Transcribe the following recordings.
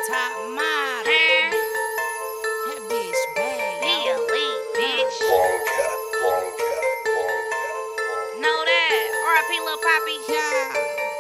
Top model. That bitch bad. Be elite, bitch. Long cat. Know that. R.I.P. Lil Poppy. Yeah.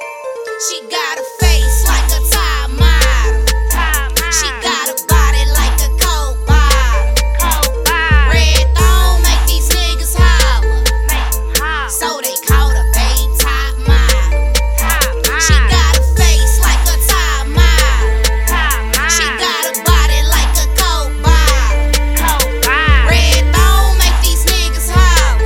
She got a face like a top model. Top model. She got a body like a Coke bottle. Cold body. Red thong make these niggas holler. Make 'em hot. So they call her babe top model. Top model. She got a face like a top model. Top model. She got a body like a Coke bottle. Cold body. Red thong make these niggas holler.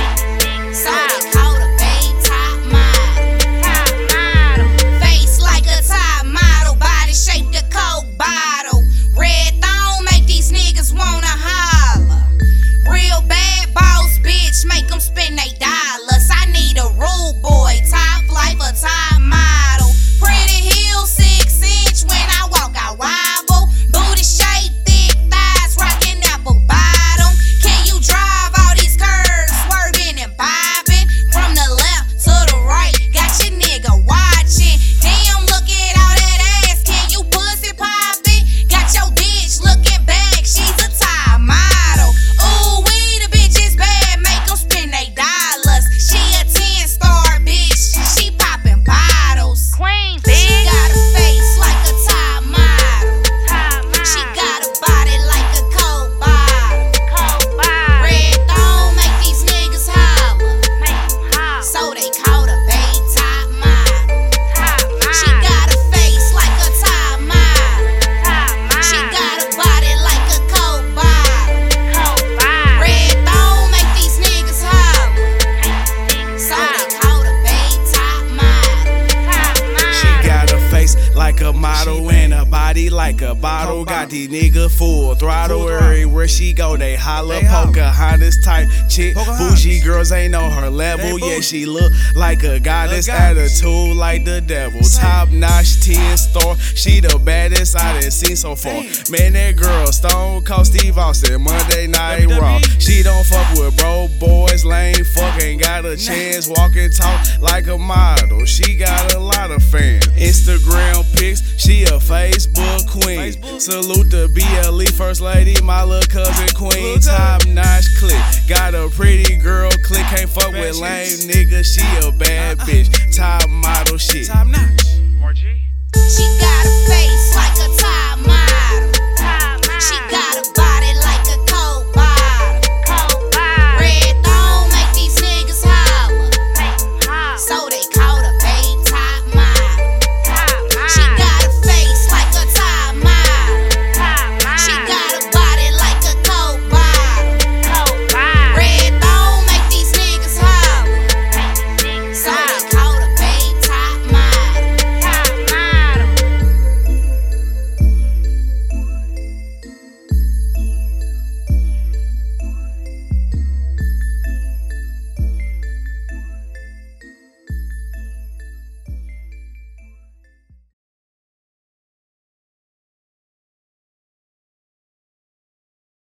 So they call her babe top model. Top model. Face like a top model, body shaped a Coke bottle. Red thong make these niggas wanna holler. Real bad boss bitch, make them spend they dollars. I need a rude boy, top life, a top model. Pretty heels, 6 inch, when I walk I wobble. Booty shape, thick thighs, rockin' apple bottom. Can you drive all these curves, swerving and bobbing? From the left to the right, got your nigga watching. Damn, look at all that ass, can you pussy pop it? Got your bitch looking back, she's a top model. Ooh, we the bitch is bad, make them spend they dollars. She a 10-star bitch, she poppin' bottles. Queen, She bitch. got a face like a top model. Top model. She got a body like a Coke bottle. Cold body. Red thong make these niggas holler. Make 'em hot. So they call her babe top model. Top model. She got a face like a top model. Top model. She got a body like a Coke bottle. Cold body. Red thong make these niggas holler. So they call her babe top model. Top model. She got a face like a model and a body like a bottle. Got these niggas full throttle. Everywhere she go, they holler. Pocahontas type chick. Bougie girls ain't on her level. Yeah, she look like a goddess. Attitude like the devil. Top notch 10-star. She the baddest I done seen so far. Man, that girl Stone Cold Steve Austin. Monday Night Raw. She don't fuck with bro boys. Lame fuck ain't got a chance. Walk and talk like a model. She got a lot of fans. Instagram pics, she a Facebook queen. Salute the BLE First Lady, my little cousin Queen. Top notch click, got a pretty girl click. Can't fuck with lame niggas, she a bad bitch. Top model shit. She got